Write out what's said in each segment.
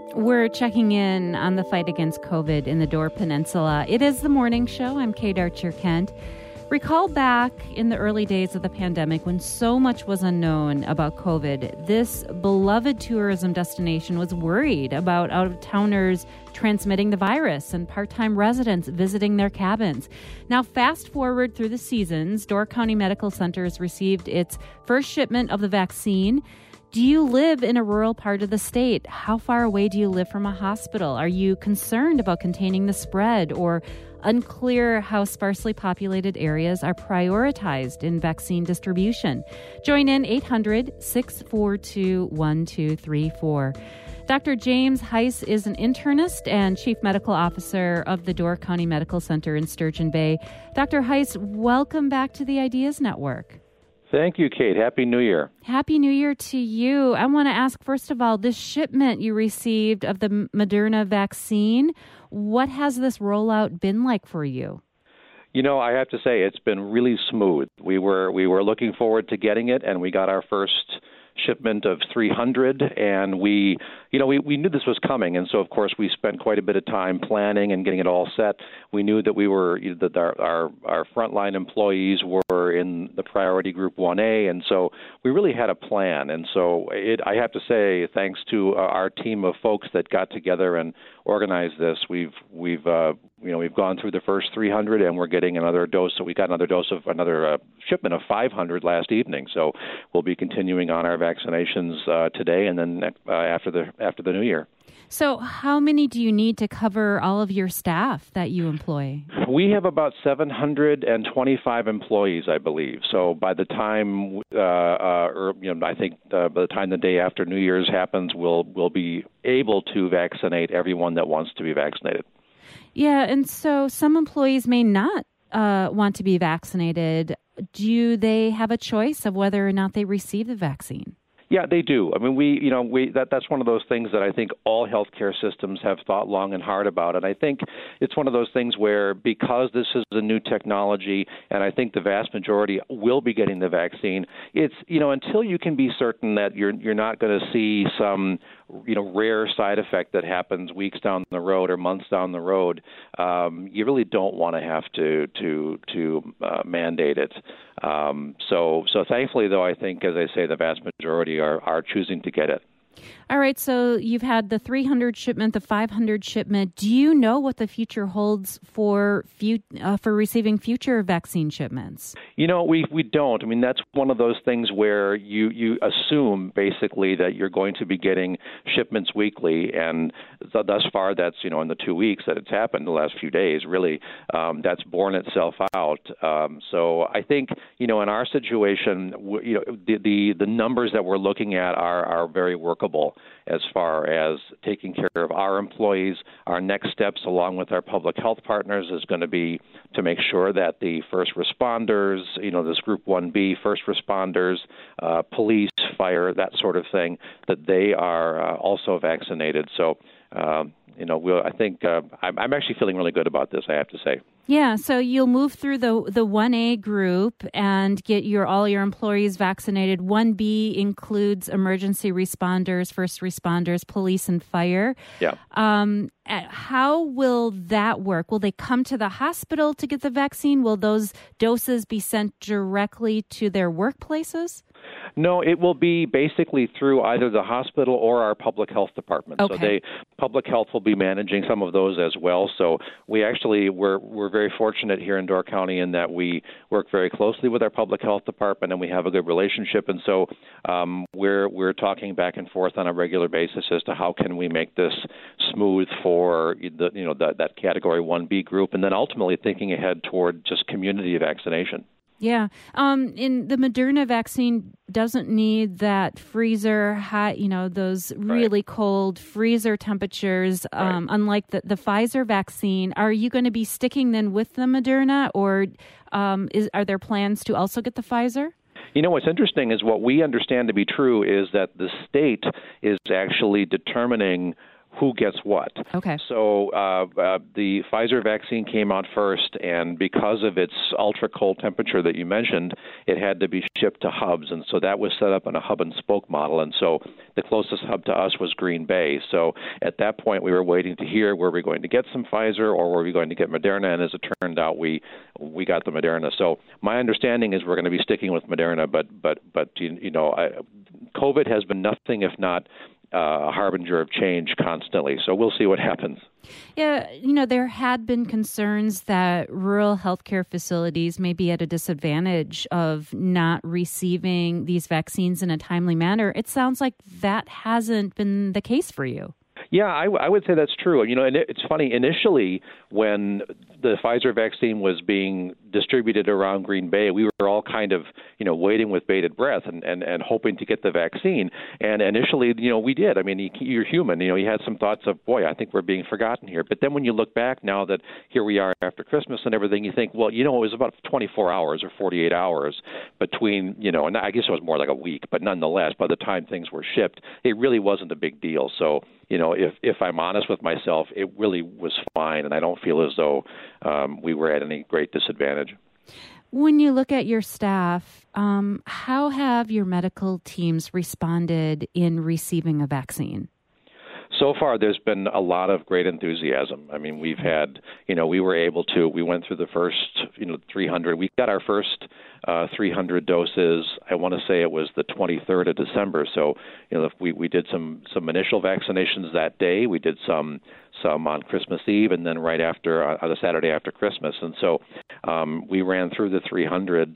We're checking in on the fight against COVID in the Door Peninsula. It is the morning show. I'm Kate Archer-Kent. Recall back in the early days of the pandemic when so much was unknown about COVID. This beloved tourism destination was worried about out-of-towners transmitting the virus and part-time residents visiting their cabins. Now, fast forward through the seasons, Door County Medical Center has received its first shipment of the vaccine. Do you live in a rural part of the state? How far away do you live from a hospital? Are you concerned about containing the spread or unclear how sparsely populated areas are prioritized in vaccine distribution? Join in 800-642-1234. Dr. James Heiss is an internist and chief medical officer of the Door County Medical Center in Sturgeon Bay. Dr. Heiss, welcome back to the Ideas Network. Thank you, Kate. Happy New Year. Happy New Year to you. I want to ask, first of all, this shipment you received of the Moderna vaccine, what has this rollout been like for you? You know, I have to say it's been really smooth. We were looking forward to getting it, and we got our first shipment of 300, and we knew this was coming, and so of course we spent quite a bit of time planning and getting it all set. We knew that our frontline employees were in the priority group 1A, and so we really had a plan. And so I have to say, thanks to our team of folks that got together and organized this, we've gone through the first 300, and we're getting another dose. So we got another shipment of 500 last evening. So we'll be continuing on our vaccinations today, and then after the new year. So how many do you need to cover all of your staff that you employ? We have about 725 employees, I believe. So by the time, I think by the time the day after New Year's happens, we'll be able to vaccinate everyone that wants to be vaccinated. Yeah, and so some employees may not want to be vaccinated. Do they have a choice of whether or not they receive the vaccine? Yeah, they do. I mean, that's one of those things that I think all healthcare systems have thought long and hard about. And I think it's one of those things where, because this is a new technology, and I think the vast majority will be getting the vaccine, it's, until you can be certain that you're not going to see some rare side effect that happens weeks down the road or months down the road, you really don't want to have to mandate it. So thankfully, though, I think, as I say, the vast majority are choosing to get it. All right, so you've had the 300 shipment, the 500 shipment. Do you know what the future holds for receiving future vaccine shipments? We don't. I mean, that's one of those things where you assume basically that you're going to be getting shipments weekly, and thus far that's, in the 2 weeks that it's happened, the last few days, really, that's borne itself out. So I think, in our situation, the numbers that we're looking at are very workable as far as taking care of our employees. Our next steps, along with our public health partners, is going to be to make sure that the first responders, this Group 1B, first responders, police, fire, that sort of thing, that they are also vaccinated. So, I think I'm actually feeling really good about this, I have to say. Yeah, so you'll move through the 1A group and get all your employees vaccinated. 1B includes emergency responders, first responders, police, and fire. Yeah. How will that work? Will they come to the hospital to get the vaccine? Will those doses be sent directly to their workplaces? No, it will be basically through either the hospital or our public health department. Okay. So public health will be managing some of those as well. So we're very fortunate here in Door County in that we work very closely with our public health department, and we have a good relationship. And so we're talking back and forth on a regular basis as to how can we make this smooth for that Category 1B group, and then ultimately thinking ahead toward just community vaccination. Yeah. In the Moderna vaccine doesn't need that freezer high, those really cold freezer temperatures, unlike the Pfizer vaccine. Are you going to be sticking then with the Moderna, or are there plans to also get the Pfizer? What's interesting is what we understand to be true is that the state is actually determining who gets what. Okay. So the Pfizer vaccine came out first, and because of its ultra-cold temperature that you mentioned, it had to be shipped to hubs, and so that was set up in a hub-and-spoke model, and so the closest hub to us was Green Bay. So at that point, we were waiting to hear, were we going to get some Pfizer or were we going to get Moderna, and as it turned out, we got the Moderna. So my understanding is we're going to be sticking with Moderna, but COVID has been nothing if not a harbinger of change constantly. So we'll see what happens. Yeah, there had been concerns that rural healthcare facilities may be at a disadvantage of not receiving these vaccines in a timely manner. It sounds like that hasn't been the case for you. Yeah, I would say that's true. And it's funny, initially when the Pfizer vaccine was being distributed around Green Bay, we were all kind of, waiting with bated breath and hoping to get the vaccine. And initially, we did. I mean, you're human. You had some thoughts of, boy, I think we're being forgotten here. But then when you look back now that here we are after Christmas and everything, you think, well, it was about 24 hours or 48 hours between, and I guess it was more like a week, but nonetheless, by the time things were shipped, it really wasn't a big deal. So, if I'm honest with myself, it really was fine, and I don't feel as though we were at any great disadvantage. When you look at your staff, how have your medical teams responded in receiving a vaccine? So far, there's been a lot of great enthusiasm. I mean, we've had, we went through the first, 300. We got our first 300 doses. I want to say it was the 23rd of December. So, we did some initial vaccinations that day. We did some on Christmas Eve, and then right after, on the Saturday after Christmas. And so we ran through the 300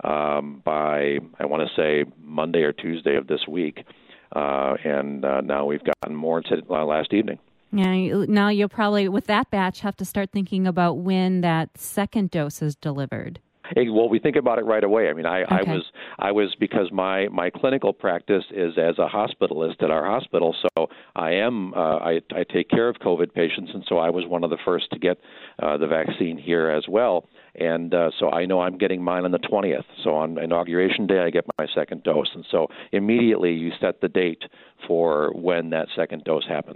by, I want to say, Monday or Tuesday of this week. And now we've gotten more last evening. Yeah, now you'll probably, with that batch, have to start thinking about when that second dose is delivered. Well, we think about it right away. I mean, I was because my clinical practice is as a hospitalist at our hospital, so I take care of COVID patients, and so I was one of the first to get the vaccine here as well. And so I know I'm getting mine on the 20th. So on Inauguration Day, I get my second dose. And so immediately you set the date for when that second dose happens.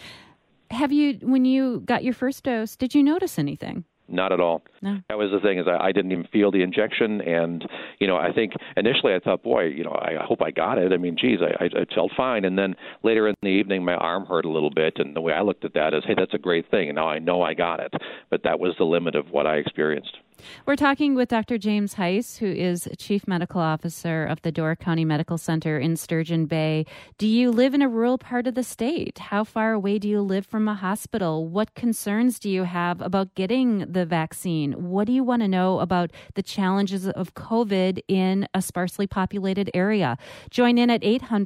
When you got your first dose, did you notice anything? Not at all. No. That was the thing, is I didn't even feel the injection. And, I think initially I thought, boy, I hope I got it. I mean, geez, I felt fine. And then later in the evening, my arm hurt a little bit. And the way I looked at that is, hey, that's a great thing. And now I know I got it. But that was the limit of what I experienced. We're talking with Dr. James Heiss, who is Chief Medical Officer of the Door County Medical Center in Sturgeon Bay. Do you live in a rural part of the state? How far away do you live from a hospital? What concerns do you have about getting the vaccine? What do you want to know about the challenges of COVID in a sparsely populated area? Join in at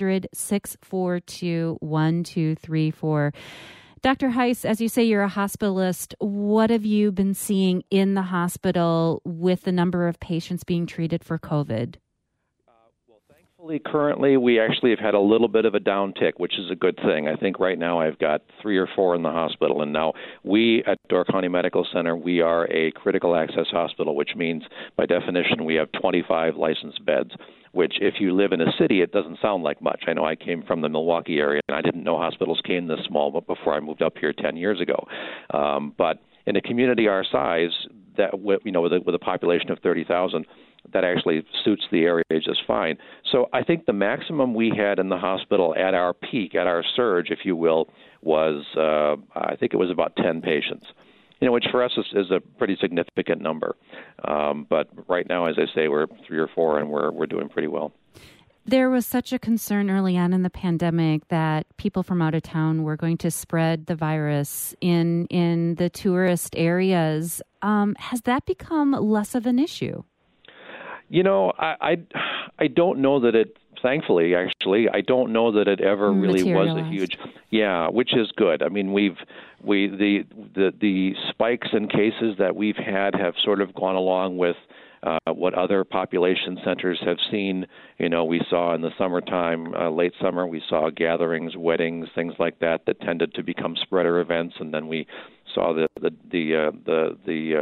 800-642-1234. Dr. Heiss, as you say, you're a hospitalist. What have you been seeing in the hospital with the number of patients being treated for COVID? Well, thankfully, currently, we actually have had a little bit of a downtick, which is a good thing. I think right now I've got 3 or 4 in the hospital. And now we at Door County Medical Center, we are a critical access hospital, which means by definition we have 25 licensed beds, which if you live in a city, it doesn't sound like much. I know I came from the Milwaukee area, and I didn't know hospitals came this small but before I moved up here 10 years ago. But in a community our size, that with a population of 30,000, that actually suits the area just fine. So I think the maximum we had in the hospital at our peak, at our surge, if you will, was I think it was about 10 patients. Which for us is a pretty significant number. But right now, as I say, we're 3 or 4, and we're doing pretty well. There was such a concern early on in the pandemic that people from out of town were going to spread the virus in the tourist areas. Has that become less of an issue? I don't know that it. Thankfully, actually, I don't know that it ever really was a huge, which is good. I mean, the spikes in cases that we've had have sort of gone along with what other population centers have seen. We saw in the summertime, late summer, we saw gatherings, weddings, things like that tended to become spreader events, and then we saw the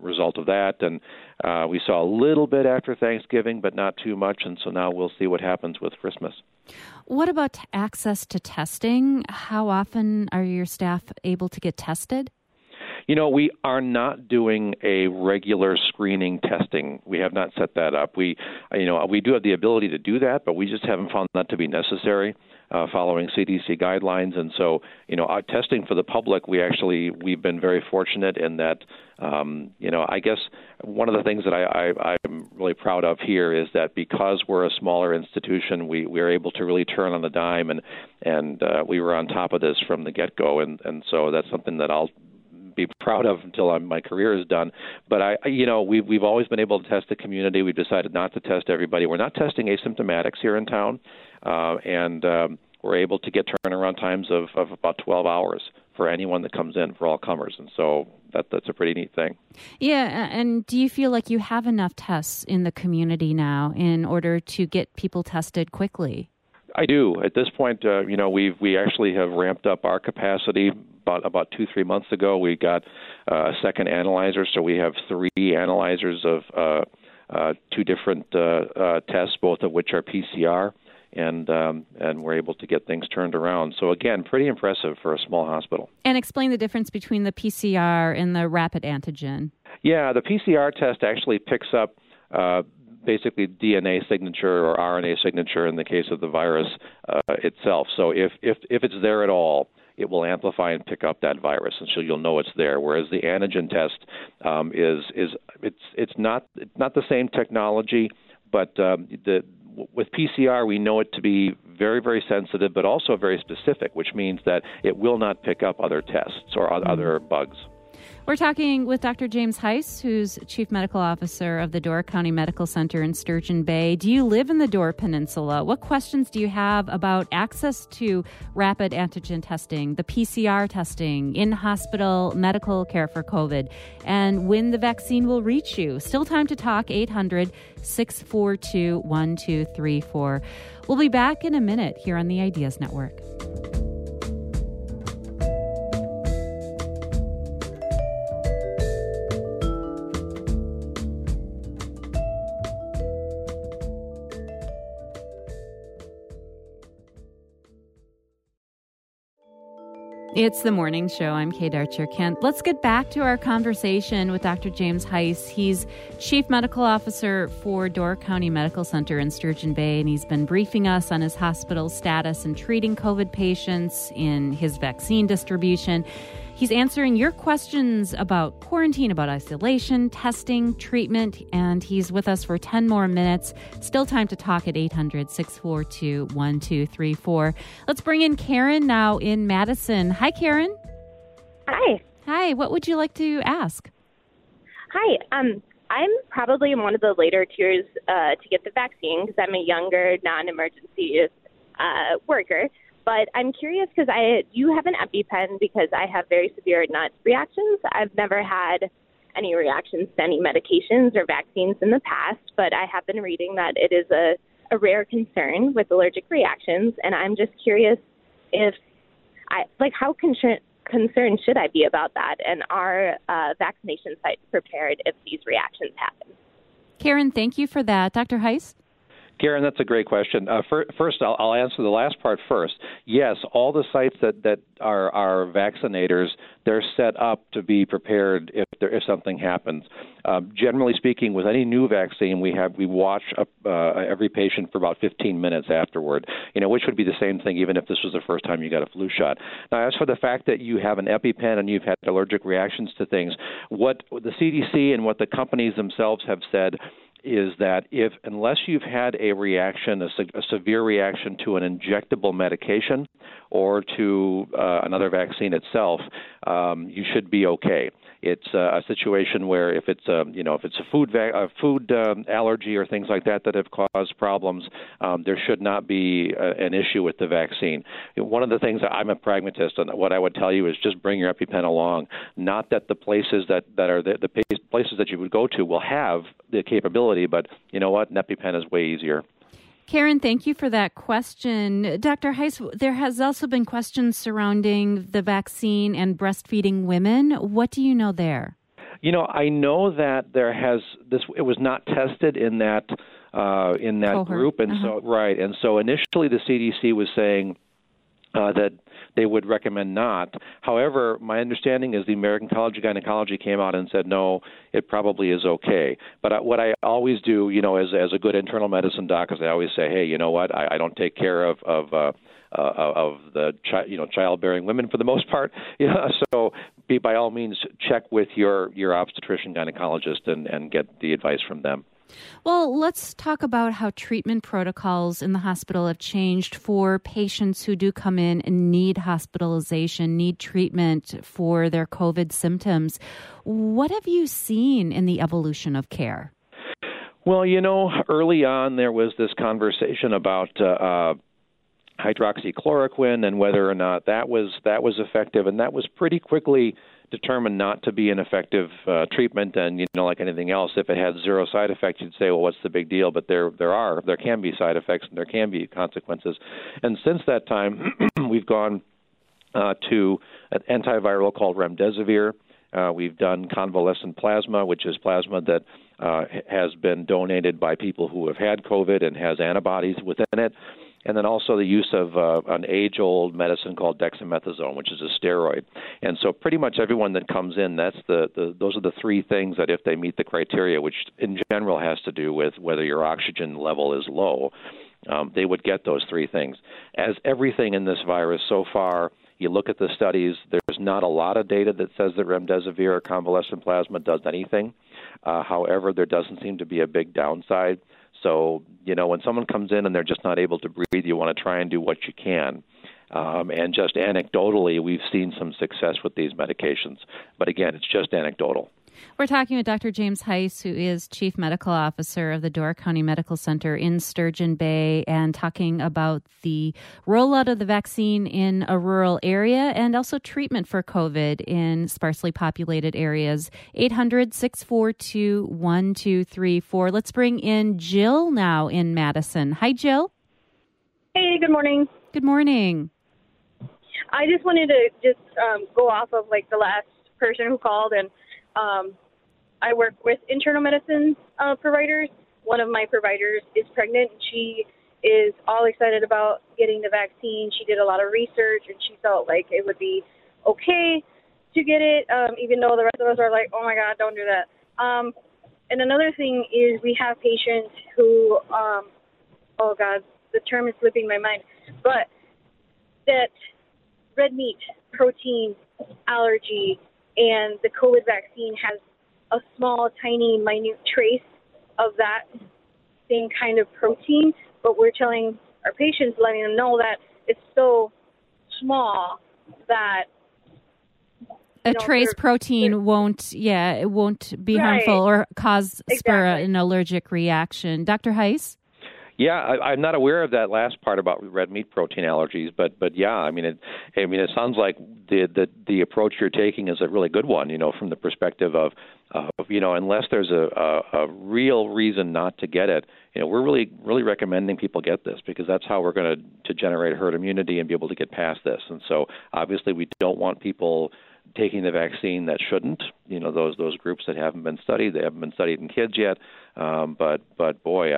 result of that. And we saw a little bit after Thanksgiving, but not too much. And so now we'll see what happens with Christmas. What about access to testing? How often are your staff able to get tested? We are not doing a regular screening testing. We have not set that up. We do have the ability to do that, but we just haven't found that to be necessary following CDC guidelines. And so, our testing for the public, we've been very fortunate in that, I guess one of the things that I'm really proud of here is that because we're a smaller institution, we're able to really turn on the dime, and we were on top of this from the get-go. And so that's something that I'll be proud of until my career is done. But we've always been able to test the community. We've decided not to test everybody. We're not testing asymptomatics here in town, and we're able to get turnaround times of about 12 hours for anyone that comes in, for all comers. And so that's a pretty neat thing. Yeah, and do you feel like you have enough tests in the community now in order to get people tested quickly? I do. At this point, we actually have ramped up our capacity. About 2-3 months ago, we got a second analyzer, so we have 3 analyzers of 2 different tests, both of which are PCR, and we're able to get things turned around. So again, pretty impressive for a small hospital. And explain the difference between the PCR and the rapid antigen. Yeah, the PCR test actually picks up basically DNA signature or RNA signature in the case of the virus itself. So if it's there at all, it will amplify and pick up that virus, and so you'll know it's there. Whereas the antigen test it's not the same technology, but with PCR we know it to be very, very sensitive, but also very specific, which means that it will not pick up other tests or other bugs. We're talking with Dr. James Heiss, who's Chief Medical Officer of the Door County Medical Center in Sturgeon Bay. Do you live in the Door Peninsula? What questions do you have about access to rapid antigen testing, the PCR testing, in-hospital medical care for COVID, and when the vaccine will reach you? Still time to talk, 800-642-1234. We'll be back in a minute here on the Ideas Network. It's the morning show. I'm Kate Archer-Kent. Let's get back to our conversation with Dr. James Heiss. He's Chief Medical Officer for Door County Medical Center in Sturgeon Bay, and he's been briefing us on his hospital status in treating COVID patients, in his vaccine distribution. He's answering your questions about quarantine, about isolation, testing, treatment, and he's with us for 10 more minutes. Still time to talk at 800-642-1234. Let's bring in Karen now in Madison. Hi, Karen. Hi. Hi. What would you like to ask? Hi. I'm probably in one of the later tiers to get the vaccine because I'm a younger, non-emergency worker. But I'm curious because you have an EpiPen because I have very severe nut reactions. I've never had any reactions to any medications or vaccines in the past, but I have been reading that it is a rare concern with allergic reactions, and I'm just curious how concerned should I be about that, and are vaccination sites prepared if these reactions happen? Karen, thank you for that. Dr. Heiss? Karen, that's a great question. First, I'll answer the last part first. Yes, all the sites that are vaccinators, they're set up to be prepared if something happens. Generally speaking, with any new vaccine, we watch every patient for about 15 minutes afterward. Which would be the same thing even if this was the first time you got a flu shot. Now, as for the fact that you have an EpiPen and you've had allergic reactions to things, what the CDC and what the companies themselves have said is that unless you've had a reaction, a severe reaction to an injectable medication or to another vaccine itself, you should be okay. It's a situation where if it's a food allergy or things like that have caused problems, there should not be an issue with the vaccine. One of the things that I'm a pragmatist, and what I would tell you is just bring your EpiPen along. Not that the places that are the places that you would go to will have the capability, but you know what? An EpiPen is way easier. Karen, thank you for that question. Dr. Heiss, there has also been questions surrounding the vaccine and breastfeeding women. What do you know there? I know that there has this. It was not tested in that Cohort. group, and so initially the CDC was saying that they would recommend not. However, my understanding is the American College of Gynecology came out and said, no, it probably is okay. But what I always do, as a good internal medicine doc, is I always say, hey, you know what? I don't take care of the childbearing women for the most part. So by all means, check with your obstetrician gynecologist and get the advice from them. Well, let's talk about how treatment protocols in the hospital have changed for patients who do come in and need hospitalization, need treatment for their COVID symptoms. What have you seen in the evolution of care? Well, early on there was this conversation about hydroxychloroquine and whether or not that was effective, and that was pretty quickly determined not to be an effective treatment. And like anything else, if it had zero side effects, you'd say, well, what's the big deal? But there can be side effects and there can be consequences. And since that time, we've gone to an antiviral called remdesivir. We've done convalescent plasma, which is plasma that has been donated by people who have had COVID and has antibodies within it. And then also the use of an age-old medicine called dexamethasone, which is a steroid. And so pretty much everyone that comes in, those are the three things that if they meet the criteria, which in general has to do with whether your oxygen level is low, they would get those three things. As everything in this virus so far, you look at the studies, there's not a lot of data that says that remdesivir or convalescent plasma does anything. However, there doesn't seem to be a big downside. So, when someone comes in and they're just not able to breathe, you want to try and do what you can. And just anecdotally, we've seen some success with these medications. But again, it's just anecdotal. We're talking with Dr. James Heiss, who is Chief Medical Officer of the Door County Medical Center in Sturgeon Bay, and talking about the rollout of the vaccine in a rural area and also treatment for COVID in sparsely populated areas. 800-642-1234. Let's bring in Jill now in Madison. Hi, Jill. Hey, good morning. Good morning. I just wanted to go off of the last person who called, and I work with internal medicine providers. One of my providers is pregnant. She is all excited about getting the vaccine. She did a lot of research, and she felt like it would be okay to get it, even though the rest of us are like, oh, my God, don't do that. And another thing is we have patients who, oh, God, the term is slipping my mind, but that red meat, protein, allergy, and the COVID vaccine has a small, tiny, minute trace of that same kind of protein, but we're telling our patients, letting them know that it's so small that a trace protein won't be harmful or spur an allergic reaction. Dr. Heiss? Yeah, I'm not aware of that last part about red meat protein allergies, but yeah, it sounds like the approach you're taking is a really good one. From the perspective of unless there's a real reason not to get it, we're really recommending people get this because that's how we're going to generate herd immunity and be able to get past this. And so obviously we don't want people taking the vaccine that shouldn't, those groups that haven't been studied. They haven't been studied in kids yet. But boy,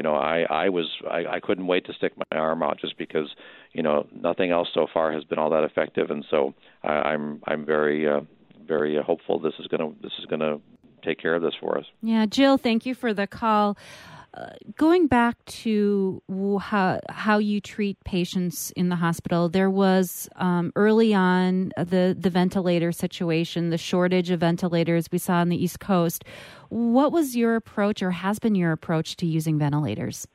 I couldn't wait to stick my arm out just because, nothing else so far has been all that effective. And so I'm very, very hopeful this is going to take care of this for us. Yeah. Jill, thank you for the call. Going back to how you treat patients in the hospital, there was early on the ventilator situation, the shortage of ventilators we saw on the East Coast. What was your approach or has been your approach to using ventilators?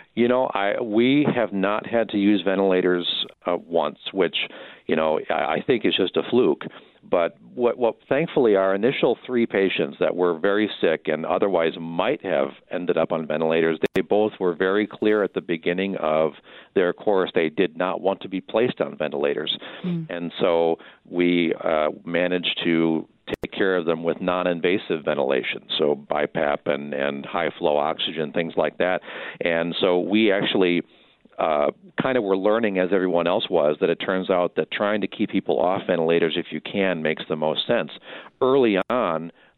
We have not had to use ventilators once, which, I think is just a fluke. But what thankfully our initial 3 patients that were very sick and otherwise might have ended up on ventilators, they both were very clear at the beginning of their course they did not want to be placed on ventilators. And so we managed to take care of them with non-invasive ventilation, so BiPAP and high-flow oxygen, things like that. And so we actually kind of were learning, as everyone else was, that it turns out that trying to keep people off ventilators, if you can, makes the most sense. Early on,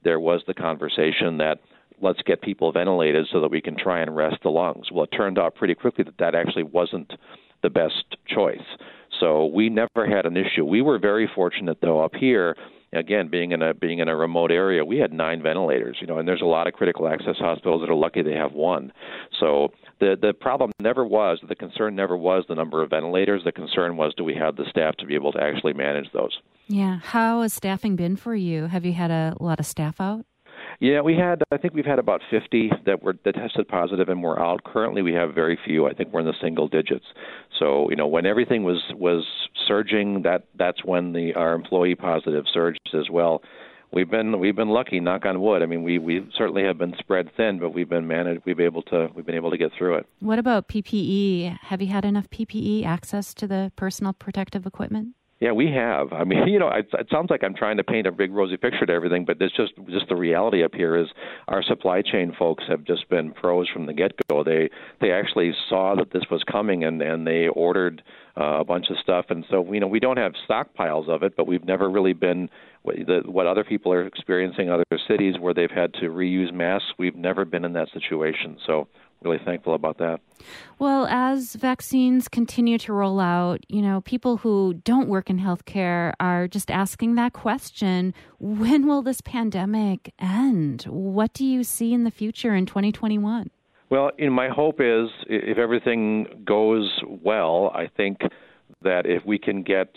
there was the conversation that let's get people ventilated so that we can try and rest the lungs. Well, it turned out pretty quickly that that actually wasn't the best choice. So we never had an issue. We were very fortunate, though, up here. Again, being in a remote area, we had 9 ventilators, and there's a lot of critical access hospitals that are lucky they have 1. So the problem never was, the concern never was the number of ventilators. The concern was, do we have the staff to be able to actually manage those? Yeah. How has staffing been for you? Have you had a lot of staff out? Yeah, I think we've had about 50 that tested positive and we're out. Currently, we have very few. I think we're in the single digits. So, when everything was surging, that's when our employee positive surged as well. We've been lucky, knock on wood. I mean, we certainly have been spread thin, but we've been able to get through it. What about PPE? Have you had enough PPE access to the personal protective equipment? Yeah, we have. I mean, it sounds like I'm trying to paint a big rosy picture to everything, but it's just the reality up here is our supply chain folks have just been pros from the get-go. They actually saw that this was coming and they ordered a bunch of stuff. And so, we don't have stockpiles of it, but we've never really been what other people are experiencing in other cities where they've had to reuse masks. We've never been in that situation. So really thankful about that. Well, as vaccines continue to roll out, people who don't work in healthcare are just asking that question, when will this pandemic end? What do you see in the future in 2021? Well, my hope is if everything goes well, I think that if we can get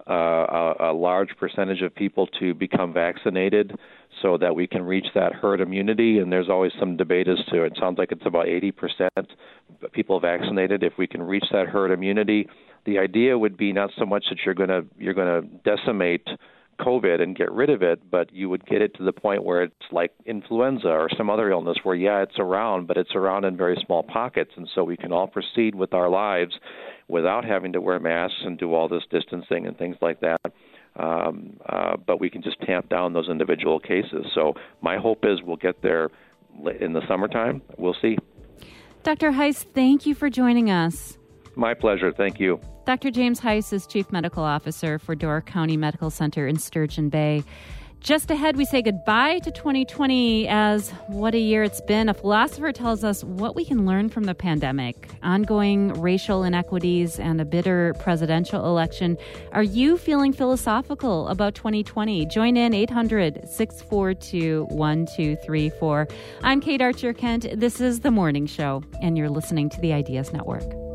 a large percentage of people to become vaccinated so that we can reach that herd immunity, and there's always some debate as to, it sounds like it's about 80% people vaccinated. If we can reach that herd immunity, the idea would be not so much that you're going to decimate COVID and get rid of it, but you would get it to the point where it's like influenza or some other illness where, it's around, but it's around in very small pockets, and so we can all proceed with our lives without having to wear masks and do all this distancing and things like that. But we can just tamp down those individual cases. So my hope is we'll get there in the summertime. We'll see. Dr. Heiss, thank you for joining us. My pleasure. Thank you. Dr. James Heiss is Chief Medical Officer for Door County Medical Center in Sturgeon Bay. Just ahead, we say goodbye to 2020 as what a year it's been. A philosopher tells us what we can learn from the pandemic, ongoing racial inequities, and a bitter presidential election. Are you feeling philosophical about 2020? Join in 800-642-1234. I'm Kate Archer-Kent. This is The Morning Show, and you're listening to the Ideas Network.